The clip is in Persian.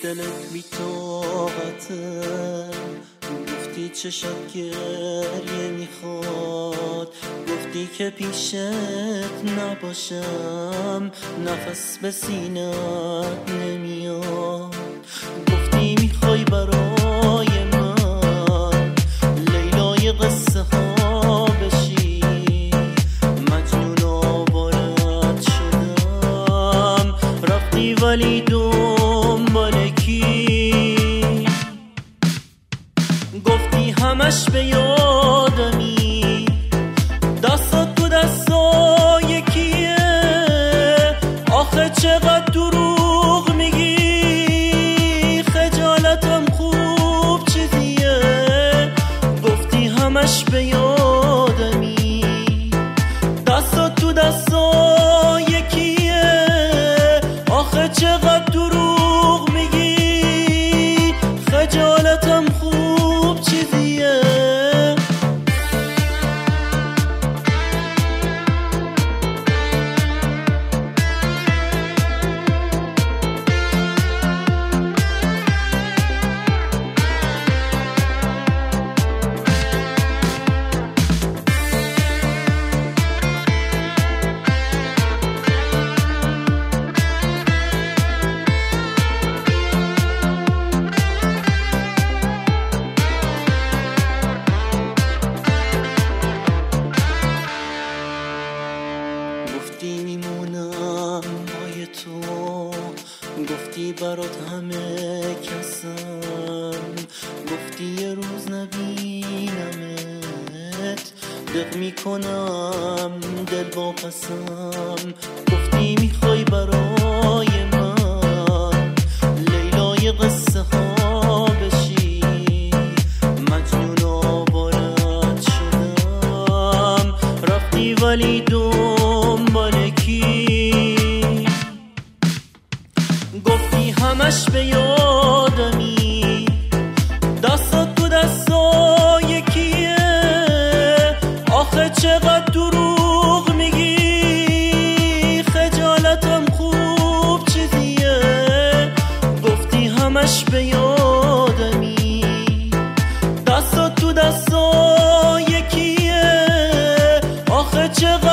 دلت بی طاقته، گفتی چشات گریه میخواد، گفتی که پیشت نباشم نفس به سینت نمیاد، گفتی میخوای برای من لیلای قصه ها بشی، مجنون آوارت شدم رفتی ولی دنبال کی؟ گفتی همش به یادمی، دستات تو دستای کیه؟ آخه چقدر دروغ میگی، خجالتم خوب چیزیه. گفتی همش به یادمی، دستات تو دستای کیه؟ آخه چقدر دروغ میگی، خجالتم خوب چیزیه. گفتی میمونم بای تو، گفتی برات همه کسم، گفتی یه روز نبینمت دق میکنم دل با پسم، گفتی میخوای برای من لیلای قصه ها بشی، مجنون آوارت شدم رفتی ولی دنبال کی؟ گفتی همش به یادمی، دستات تو دستای کیه؟ آخه چقدر دروغ میگی، خجالتم خوب چیزیه. گفتی همش به یادمی، دستات تو دستای کیه؟ آخه چقدر